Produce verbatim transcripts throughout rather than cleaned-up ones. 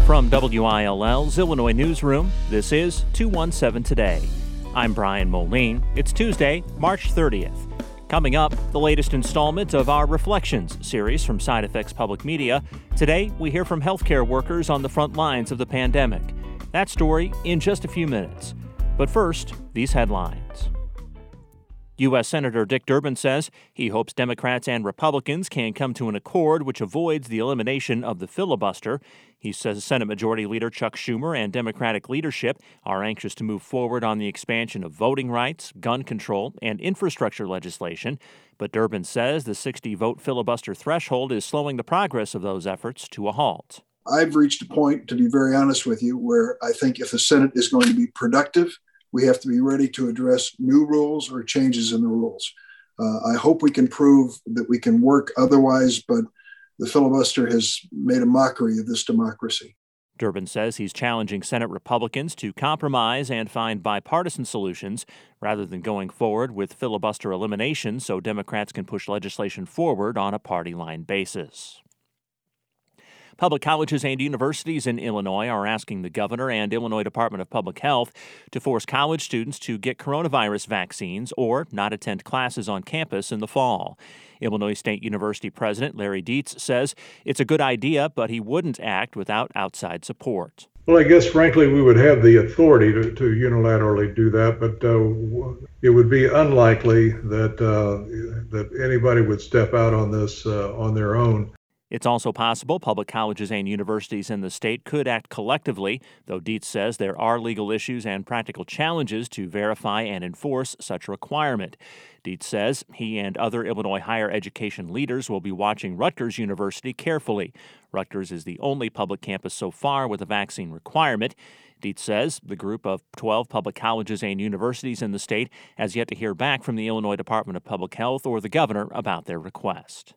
From W I L L's Illinois Newsroom, this is two one seven Today. I'm Brian Moline. It's Tuesday, March thirtieth. Coming up, the latest installment of our Reflections series from Side Effects Public Media. Today, we hear from healthcare workers on the front lines of the pandemic. That story in just a few minutes. But first, these headlines. U S. Senator Dick Durbin says he hopes Democrats and Republicans can come to an accord which avoids the elimination of the filibuster. He says Senate Majority Leader Chuck Schumer and Democratic leadership are anxious to move forward on the expansion of voting rights, gun control, and infrastructure legislation. But Durbin says the sixty-vote filibuster threshold is slowing the progress of those efforts to a halt. I've reached a point, to be very honest with you, where I think if the Senate is going to be productive, we have to be ready to address new rules or changes in the rules. Uh, I hope we can prove that we can work otherwise, but the filibuster has made a mockery of this democracy. Durbin says he's challenging Senate Republicans to compromise and find bipartisan solutions rather than going forward with filibuster elimination so Democrats can push legislation forward on a party line basis. Public colleges and universities in Illinois are asking the governor and Illinois Department of Public Health to force college students to get coronavirus vaccines or not attend classes on campus in the fall. Illinois State University President Larry Dietz says it's a good idea, but he wouldn't act without outside support. Well, I guess, frankly, we would have the authority to, to unilaterally do that, but uh, it would be unlikely that uh, that anybody would step out on this uh, on their own. It's also possible public colleges and universities in the state could act collectively, though Dietz says there are legal issues and practical challenges to verify and enforce such a requirement. Dietz says he and other Illinois higher education leaders will be watching Rutgers University carefully. Rutgers is the only public campus so far with a vaccine requirement. Dietz says the group of twelve public colleges and universities in the state has yet to hear back from the Illinois Department of Public Health or the governor about their request.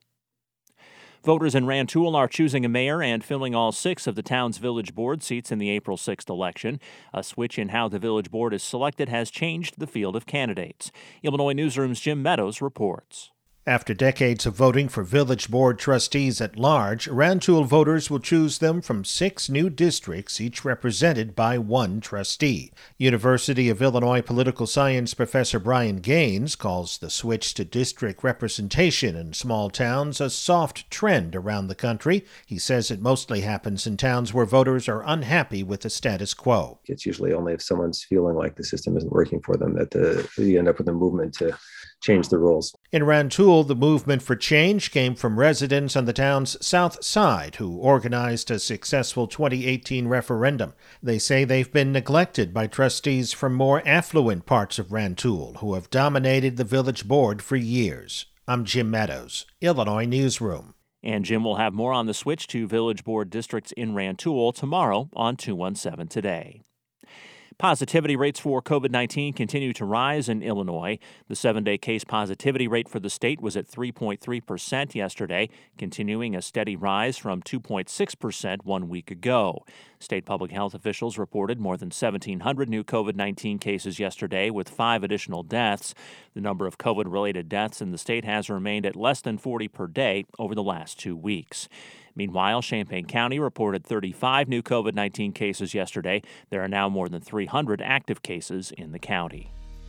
Voters in Rantoul are choosing a mayor and filling all six of the town's village board seats in the April sixth election. A switch in how the village board is selected has changed the field of candidates. Illinois Newsroom's Jim Meadows reports. After decades of voting for village board trustees at large, Rantoul voters will choose them from six new districts, each represented by one trustee. University of Illinois political science professor Brian Gaines calls the switch to district representation in small towns a soft trend around the country. He says it mostly happens in towns where voters are unhappy with the status quo. It's usually only if someone's feeling like the system isn't working for them that the, you end up with a movement to change the rules. In Rantoul, the movement for change came from residents on the town's south side who organized a successful twenty eighteen referendum. They say they've been neglected by trustees from more affluent parts of Rantoul who have dominated the village board for years. I'm Jim Meadows, Illinois Newsroom. And Jim will have more on the switch to village board districts in Rantoul tomorrow on two one seven Today. Positivity rates for COVID nineteen continue to rise in Illinois. The seven-day case positivity rate for the state was at three point three percent yesterday, continuing a steady rise from two point six percent one week ago. State public health officials reported more than seventeen hundred new COVID nineteen cases yesterday, with five additional deaths. The number of COVID-related deaths in the state has remained at less than forty per day over the last two weeks. Meanwhile, Champaign County reported thirty-five new COVID nineteen cases yesterday. There are now more than three hundred active cases in the county.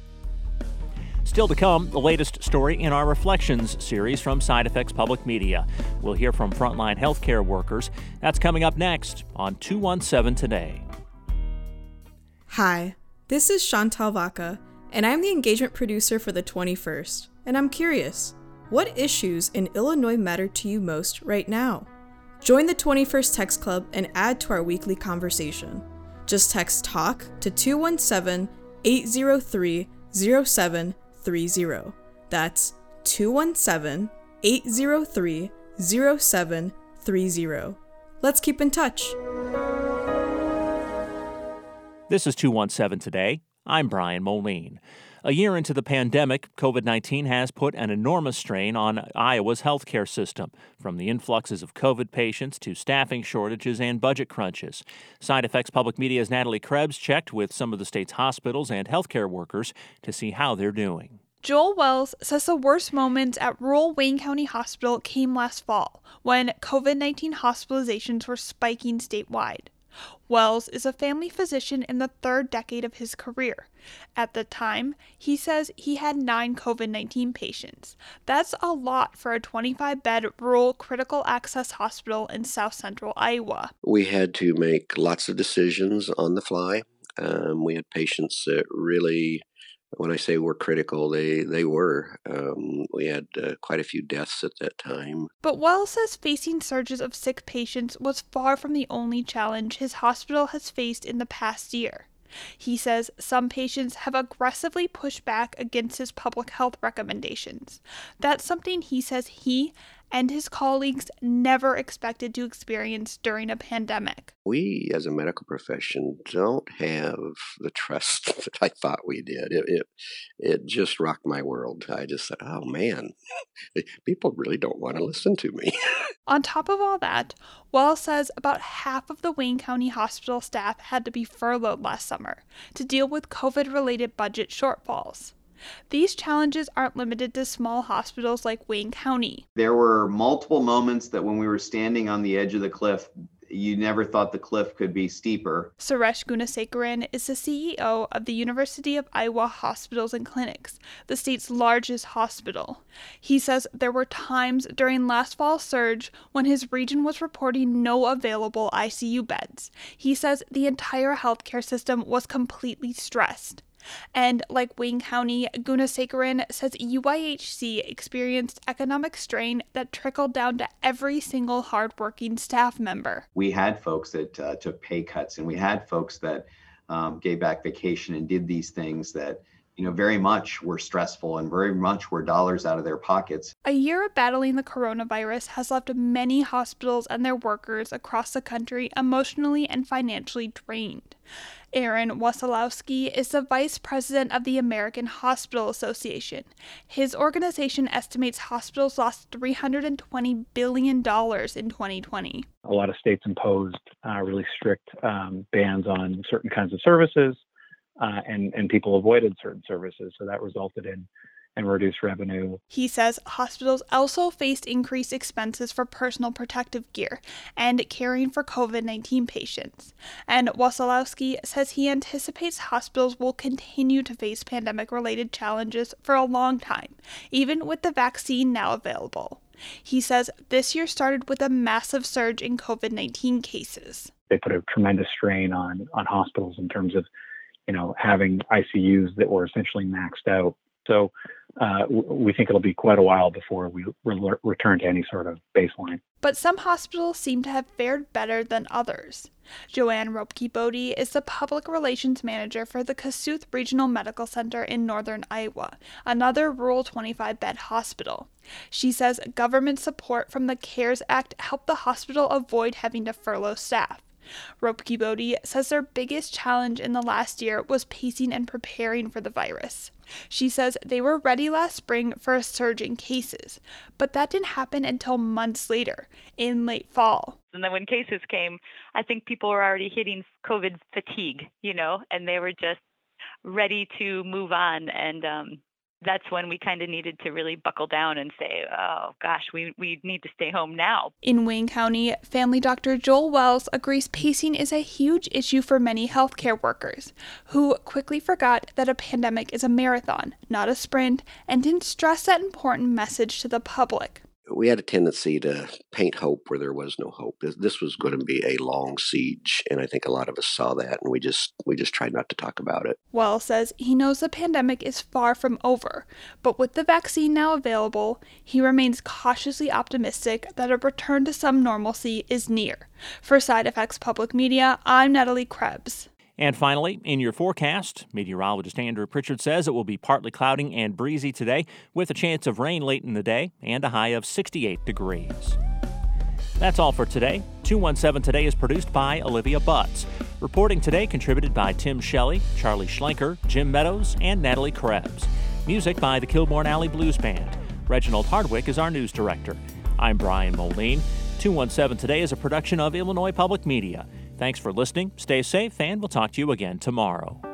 Still to come, the latest story in our Reflections series from Side Effects Public Media. We'll hear from frontline healthcare workers. That's coming up next on two one seven Today. Hi, this is Chantal Vaca, and I'm the engagement producer for the twenty-first. And I'm curious, what issues in Illinois matter to you most right now? Join the twenty-first Text Club and add to our weekly conversation. Just text TALK to two one seven, eight zero three, zero seven three zero. That's two one seven, eight zero three, zero seven three zero. Let's keep in touch. This is two one seven Today. I'm Brian Moline. A year into the pandemic, COVID nineteen has put an enormous strain on Iowa's healthcare system, from the influxes of COVID patients to staffing shortages and budget crunches. Side Effects Public Media's Natalie Krebs checked with some of the state's hospitals and healthcare workers to see how they're doing. Joel Wells says the worst moment at rural Wayne County Hospital came last fall, when COVID nineteen hospitalizations were spiking statewide. Wells is a family physician in the third decade of his career. At the time, he says he had nine COVID nineteen patients. That's a lot for a twenty-five bed rural critical access hospital in south central Iowa. We had to make lots of decisions on the fly. Um, we had patients that really, when I say were critical, they, they were. Um, we had uh, quite a few deaths at that time. But Wells says facing surges of sick patients was far from the only challenge his hospital has faced in the past year. He says some patients have aggressively pushed back against his public health recommendations. That's something he says he and his colleagues never expected to experience during a pandemic. We, as a medical profession, don't have the trust that I thought we did. It, it, it just rocked my world. I just said, oh man, people really don't want to listen to me. On top of all that, Wells says about half of the Wayne County hospital staff had to be furloughed last summer to deal with COVID-related budget shortfalls. These challenges aren't limited to small hospitals like Wayne County. There were multiple moments that when we were standing on the edge of the cliff, you never thought the cliff could be steeper. Suresh Gunasekaran is the C E O of the University of Iowa Hospitals and Clinics, the state's largest hospital. He says there were times during last fall's surge when his region was reporting no available I C U beds. He says the entire healthcare system was completely stressed. And like Wayne County, Gunasekaran says U I H C experienced economic strain that trickled down to every single hardworking staff member. We had folks that uh, took pay cuts, and we had folks that um, gave back vacation and did these things that, you know, very much were stressful and very much were dollars out of their pockets. A year of battling the coronavirus has left many hospitals and their workers across the country emotionally and financially drained. Aaron Wasilowski is the vice president of the American Hospital Association. His organization estimates hospitals lost three hundred twenty billion dollars in twenty twenty. A lot of states imposed uh, really strict um, bans on certain kinds of services, uh, and, and people avoided certain services, so that resulted in and reduce revenue. He says hospitals also faced increased expenses for personal protective gear and caring for COVID nineteen patients. And Wasilowski says he anticipates hospitals will continue to face pandemic-related challenges for a long time, even with the vaccine now available. He says this year started with a massive surge in COVID nineteen cases. They put a tremendous strain on, on hospitals in terms of, you know, having I C Us that were essentially maxed out. So uh, we think it'll be quite a while before we re- return to any sort of baseline. But some hospitals seem to have fared better than others. Joanne Ropke-Bodie is the public relations manager for the Kossuth Regional Medical Center in northern Iowa, another rural twenty-five bed hospital. She says government support from the CARES Act helped the hospital avoid having to furlough staff. Ropke-Bodie says their biggest challenge in the last year was pacing and preparing for the virus. She says they were ready last spring for a surge in cases, but that didn't happen until months later, in late fall. And then when cases came, I think people were already hitting COVID fatigue, you know, and they were just ready to move on. And um, that's when we kind of needed to really buckle down and say, oh, gosh, we, we need to stay home now. In Wayne County, family doctor Joel Wells agrees pacing is a huge issue for many healthcare workers, who quickly forgot that a pandemic is a marathon, not a sprint, and didn't stress that important message to the public. We had a tendency to paint hope where there was no hope. This was going to be a long siege, and I think a lot of us saw that, and we just we just tried not to talk about it. Wells says he knows the pandemic is far from over, but with the vaccine now available, he remains cautiously optimistic that a return to some normalcy is near. For Side Effects Public Media, I'm Natalie Krebs. And finally, in your forecast, meteorologist Andrew Pritchard says it will be partly cloudy and breezy today with a chance of rain late in the day and a high of sixty-eight degrees. That's all for today. two one seven Today is produced by Olivia Butts. Reporting today contributed by Tim Shelley, Charlie Schlenker, Jim Meadows, and Natalie Krebs. Music by the Kilbourne Alley Blues Band. Reginald Hardwick is our news director. I'm Brian Moline. two one seven Today is a production of Illinois Public Media. Thanks for listening, stay safe, and we'll talk to you again tomorrow.